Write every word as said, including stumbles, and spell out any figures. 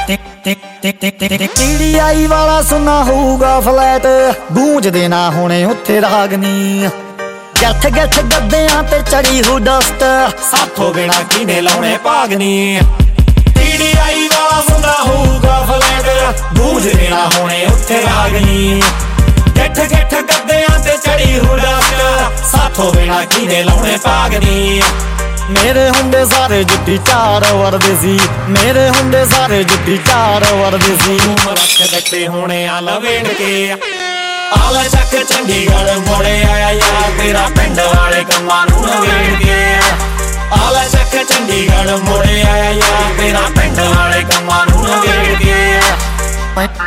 TDI ਵਾਲਾ ਸੁਣਾ ਹੋਊਗਾ ਫਲੈਟ, ਗੂੰਜਦੇ ਨਾ ਹੋਣੇ ਉੱਥੇ ਰਾਗਨੀ। ਗੱਠ ਗੱਠ ਗੱਦਿਆਂ ਤੇ ਚੜੀ ਹੋ ਡਸਟ, ਸਾਥੋਂ ਬਿਨਾ ਕਿਨੇ ਲਾਉਣੇ ਭਾਗਨੀ। ਟੀਡੀਆਈ ਵਾਲਾ ਸੁਣਾ ਹੋਊਗਾ ਫਲੈਟ, ਗੂੰਜਦੇ ਨਾ ਹੋਣੇ ਉੱਥੇ ਰਾਗਨੀ। ਗੱਠ ਗੱਠ ਗੱਦਿਆਂ ਤੇ ਚੜੀ ਹੋ ਡਸਟ, ਸਾਥੋਂ ਬਿਨਾ ਕਿਨੇ ਲਾਉਣੇ ਭਾਗਨੀ। ਮੇਰੇ ਹੁੰਦੇ ਸਾਰੇ ਜੁੱਤੀ ਚਾਰ ਵਰਦੇ ਸੀ, ਮੇਰੇ ਹੁੰਦੇ ਸਾਰੇ ਜੁੱਤੀ ਚਾਰ ਵਰਦੇ ਸੀ। ਰੱਖ ਦਿੱਤੇ ਹੋਣੇ ਆ ਲਵੇੜ ਕੇ, ਆਲਾ ਚੱਕ ਚੰਡੀਗੜ੍ਹ ਮੋੜੇ ਆਇਆ ਯਾਰ ਤੇਰਾ ਪਿੰਡ ਵਾਲੇ ਕੰਮਾਂ ਨੂੰ ਨਵੇੜ ਕੇ। ਆਲਾ ਚੱਕ ਚੰਡੀਗੜ੍ਹ ਮੋੜੇ ਆਇਆ ਯਾਰ ਤੇਰਾ ਪਿੰਡ ਵਾਲੇ ਕੰਮਾਂ ਨੂੰ ਨਵੇੜ ਕੇ।